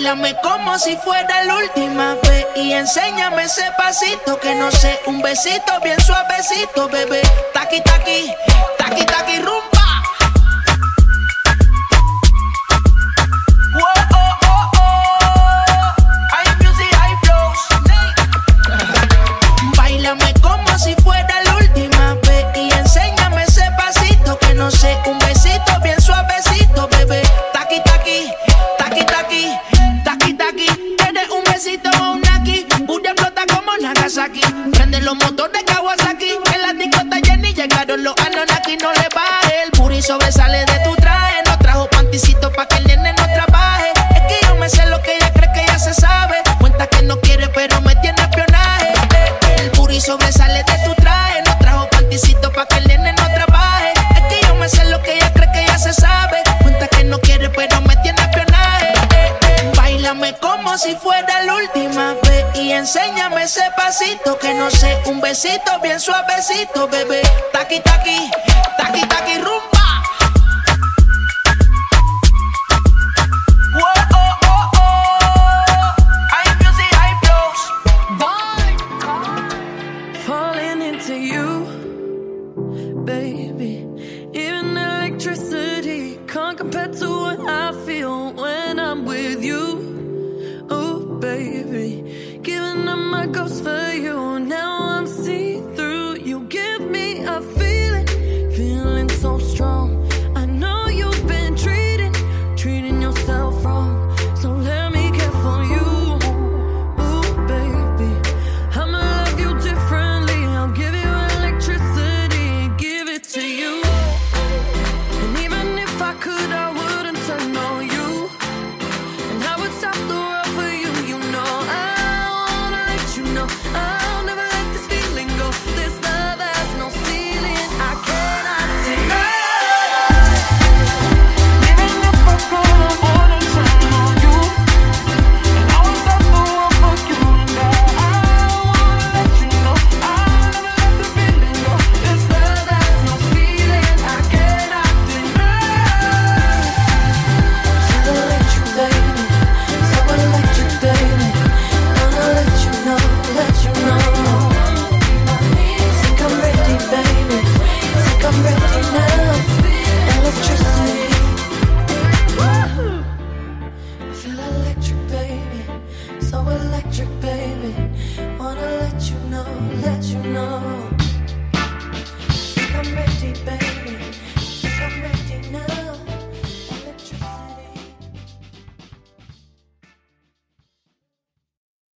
Báilame como si fuera la última vez y enséñame ese pasito que no sé, un besito bien suavecito, bebé. Taqui, taqui, taqui, taqui, rumba. Báilame como si fuera la última vez y enséñame ese pasito que no sé, un besito bien suavecito, bebé. Taqui, taqui, taqui, taqui, taqui, taqui. Tienes un besito o un aquí, una explota como Nagasaki. Prende los motores Kawasaki, en la discota Jenny llegaron los Anunnaki. No le baje, el booty sobresale de tu traje. No trajo panticito pa' que el nene no trabaje. Es que yo me sé lo que ella cree que ella se sabe. Cuenta que no quiere pero me tiene espionaje. El booty sobresale de tu traje. No trajo panticito pa' que el nene no trabaje. Es que yo me sé lo que ella cree que ella se sabe. Cuenta que no quiere pero me tiene espionaje. Báilame como si fuera la última vez y enséñame ese pasito que no sé, un besito bien suavecito, bebé. Taqui, taqui, taqui, taqui, rumba. Falling into you, baby. Even electricity can't compare to what I feel when I'm with you. Oh, baby, giving up my ghost for you. Now I'm see-through. You give me a feeling, feeling so strong. I know you've been treating yourself wrong. So let me care for you. Oh, baby, I'ma love you differently. I'll give you electricity, give it to you. And even if I could, I wouldn't turn on you. And I would stop the world for you. You know I wanna let you know I'll never let this feeling go. This love has no ceiling. I cannot deny. Even if I could, I wouldn't turn on you. And I would stop the world for you. Now I wanna let you know I'll never let the feeling go. This love has no ceiling. I cannot deny. So electric, baby. So electric, baby. Wanna let you know, let you know. Think I'm ready, baby. Think I'm ready now. Electricity. I feel electric, baby. So electric, baby. Wanna let you know, let you know.